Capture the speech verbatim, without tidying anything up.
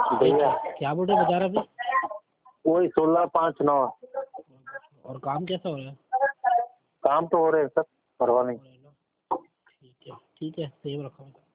भैया क्या बोल रहे बता रहे अभी? वही सोलह पाँच नौ। और काम कैसा हो रहा है? काम तो हो रहे हैं सर, परवाह नहीं। ठीक है ठीक है, सेव रखो।